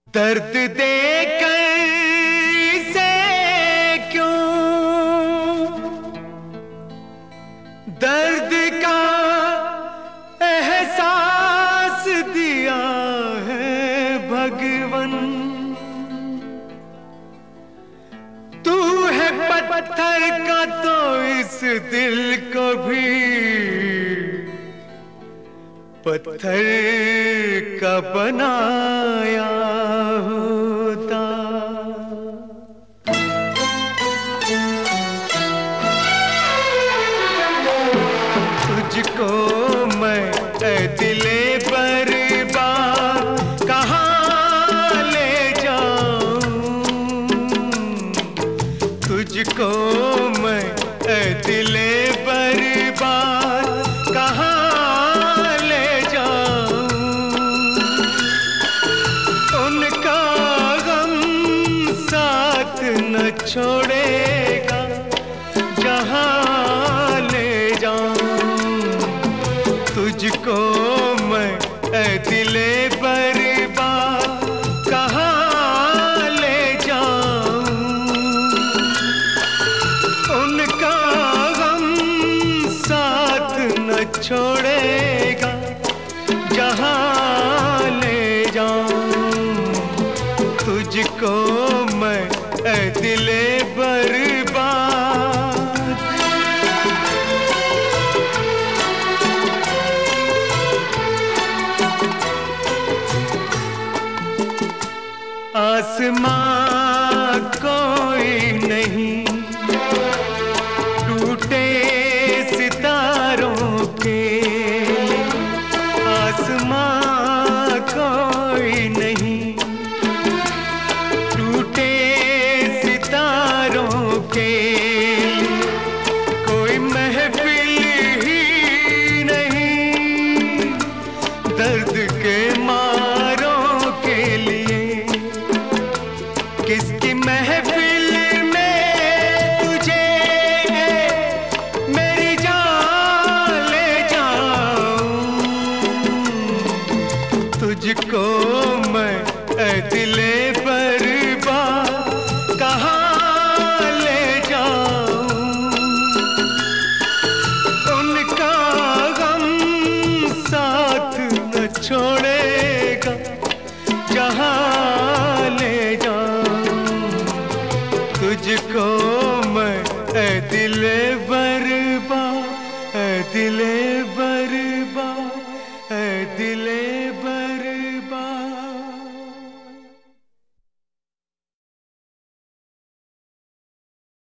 दर्द दे कर से क्यों दर्द का एहसास दिया है भगवन। तू है पत्थर का तो इस दिल को भी पत्थर का बनाया होता। तुझको मैं दिले बर्बाद कहाँ ले जाऊं। तुझको मैं दिले बर्बाद कहाँ न छोड़ेगा जहाँ ले जाऊं। तुझको मैं दिले बर्बाद कहाँ ले जाऊं। उनका गम साथ न छोड़ेगा जहाँ ले जाऊं। तुझको मैं दिले बर्बाद। आसमां कोई नहीं टूटे सितारों के। आसमां कोई नहीं टूटे सितारों के। कोई महफिल ही नहीं दर्द के मारों के लिए। किसकी महफिल में तुझे मेरी जान ले जाऊं। तुझको मैं दिले बर्बाद कहाँ ले जाऊं। उनका गम साथ न छोड़ेगा जहाँ ले जाऊं। तुझको